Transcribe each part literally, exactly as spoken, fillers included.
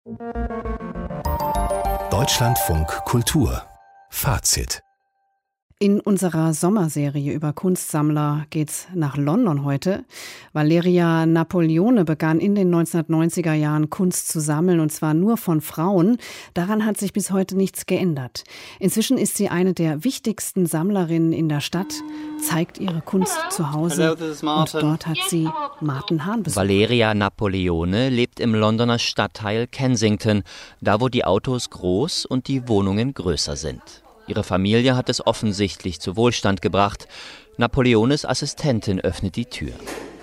Deutschlandfunk Kultur Fazit. In unserer Sommerserie über Kunstsammler geht's nach London heute. Valeria Napoleone begann in den neunzehnhundertneunziger Jahren Kunst zu sammeln, und zwar nur von Frauen. Daran hat sich bis heute nichts geändert. Inzwischen ist sie eine der wichtigsten Sammlerinnen in der Stadt, zeigt ihre Kunst zu Hause, und dort hat sie Martin Hahn besucht. Valeria Napoleone lebt im Londoner Stadtteil Kensington, da wo die Autos groß und die Wohnungen größer sind. Ihre Familie hat es offensichtlich zu Wohlstand gebracht. Napoleones Assistentin öffnet die Tür.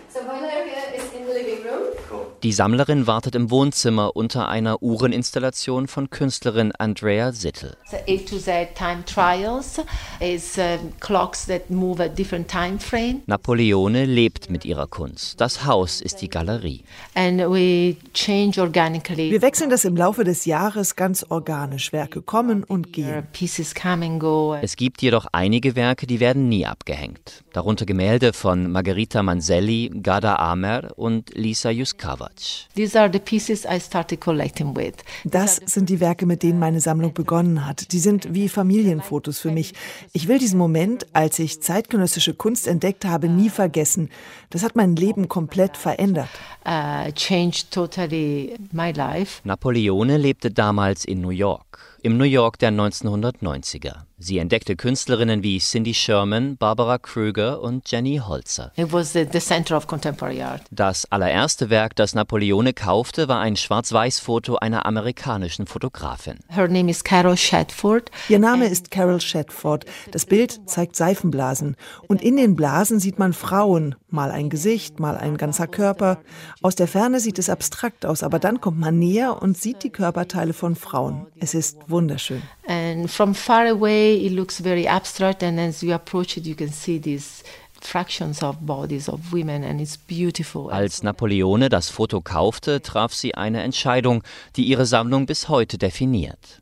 Die Sammlerin wartet im Wohnzimmer unter einer Uhreninstallation von Künstlerin Andrea Zittel. A to Z time trials is uh, clocks that move at different time frame. Napoleone lebt mit ihrer Kunst. Das Haus ist die Galerie. And we change organically. Wir wechseln das im Laufe des Jahres ganz organisch. Werke kommen und gehen. Pieces come and go. Es gibt jedoch einige Werke, die werden nie abgehängt. Darunter Gemälde von Margherita Manzelli, Ghada Amer und Lisa Yuskavac. These are the pieces I started collecting with. Das sind die Werke, mit denen meine Sammlung begonnen hat. Die sind wie Familienfotos für mich. Ich will diesen Moment, als ich zeitgenössische Kunst entdeckt habe, nie vergessen. Das hat mein Leben komplett verändert. Uh, changed totally my life. Napoleone lebte damals in New York, im New York der neunzehnhundertneunziger. Sie entdeckte Künstlerinnen wie Cindy Sherman, Barbara Kruger und Jenny Holzer. It was the, the center of contemporary art. Das allererste Werk, das Napoleone kaufte, war ein Schwarz-Weiß-Foto einer amerikanischen Fotografin. Her name is Carol Shadford. Ihr Name ist Carol Shadford. Das Bild zeigt Seifenblasen. Und in den Blasen sieht man Frauen. Mal ein Gesicht, mal ein ganzer Körper. Aus der Ferne sieht es abstrakt aus, aber dann kommt man näher und sieht die Körperteile von Frauen. Es ist wunderschön. And from far away it looks very abstract, and as you approach it you can see these fractions of bodies of women, and it's beautiful. Als Napoleone das Foto kaufte, traf sie eine Entscheidung, die ihre Sammlung bis heute definiert.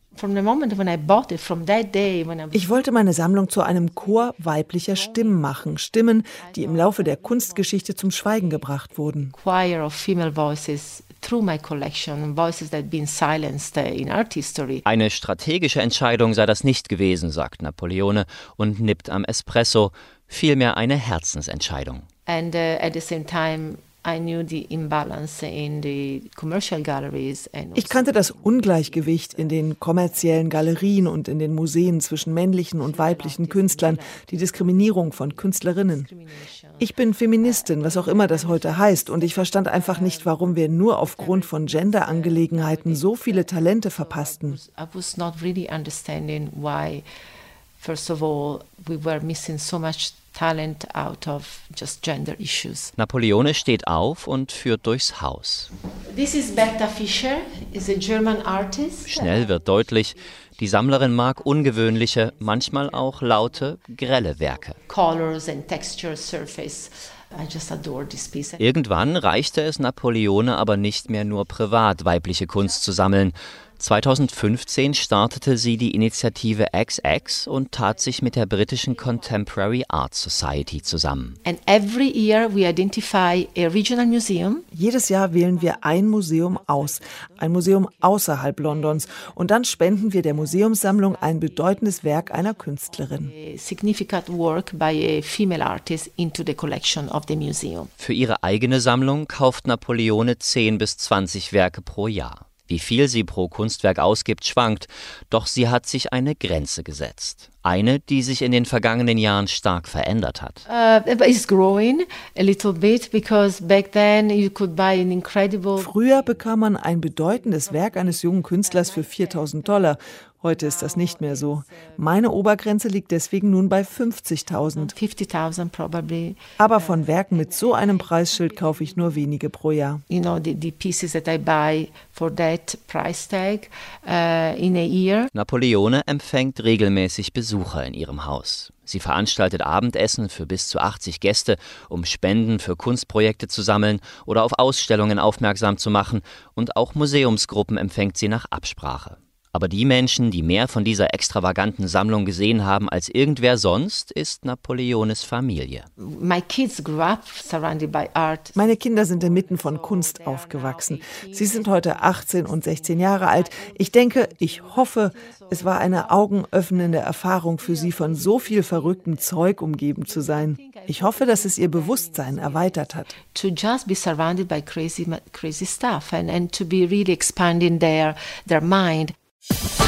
Ich wollte meine Sammlung zu einem Chor weiblicher Stimmen machen, Stimmen, die im Laufe der Kunstgeschichte zum Schweigen gebracht wurden. Choir of female voices through my collection, voices that have been silenced in art history. Eine strategische Entscheidung sei das nicht gewesen, sagt Napoleone und nippt am Espresso, vielmehr eine Herzensentscheidung. And uh, at the same time I knew the imbalance in the commercial galleries and Ich kannte das Ungleichgewicht in den kommerziellen Galerien und in den Museen zwischen männlichen und weiblichen Künstlern, die Diskriminierung von Künstlerinnen. Ich bin Feministin, was auch immer das heute heißt, und ich verstand einfach nicht, warum wir nur aufgrund von Genderangelegenheiten so viele Talente verpassten. I was not really understanding why, first of all, we were missing so much talent out of just gender issues. Napoleone steht auf und führt durchs Haus. This is Berta Fischer, is a German artist. Schnell wird deutlich, die Sammlerin mag ungewöhnliche, manchmal auch laute, grelle Werke. Colors and texture, surface. I just adore this piece. Irgendwann reichte es Napoleone aber nicht mehr nur privat weibliche Kunst zu sammeln. zweitausendfünfzehn startete sie die Initiative X X und tat sich mit der britischen Contemporary Art Society zusammen. And every year we identify a regional museum. Jedes Jahr wählen wir ein Museum aus, ein Museum außerhalb Londons, und dann spenden wir der Museumssammlung ein bedeutendes Werk einer Künstlerin. A significant work by a female artist into the collection of the museum. Für ihre eigene Sammlung kauft Napoleone zehn bis zwanzig Werke pro Jahr. Wie viel sie pro Kunstwerk ausgibt, schwankt, doch sie hat sich eine Grenze gesetzt. Eine, die sich in den vergangenen Jahren stark verändert hat. Uh, it's growing a little bit because back then you could buy an incredible. Früher bekam man ein bedeutendes Werk eines jungen Künstlers für viertausend Dollar. Heute ist das nicht mehr so. Meine Obergrenze liegt deswegen nun bei fünfzigtausend. fifty-thousand probably. Aber von Werken mit so einem Preisschild kaufe ich nur wenige pro Jahr. You know, the, the pieces that I buy for that price tag uh, in a year. Napoleone empfängt regelmäßig Besucher in ihrem Haus. Sie veranstaltet Abendessen für bis zu achtzig Gäste, um Spenden für Kunstprojekte zu sammeln oder auf Ausstellungen aufmerksam zu machen, und auch Museumsgruppen empfängt sie nach Absprache. Aber die Menschen, die mehr von dieser extravaganten Sammlung gesehen haben als irgendwer sonst, ist Napoleones Familie. My kids grew up surrounded by art. Meine Kinder sind inmitten von Kunst aufgewachsen. Sie sind heute achtzehn und sechzehn Jahre alt. Ich denke, ich hoffe, es war eine augenöffnende Erfahrung für sie, von so viel verrücktem Zeug umgeben zu sein. Ich hoffe, dass es ihr Bewusstsein erweitert hat. To just be surrounded by crazy, crazy stuff and, and to be really expanding their, their mind.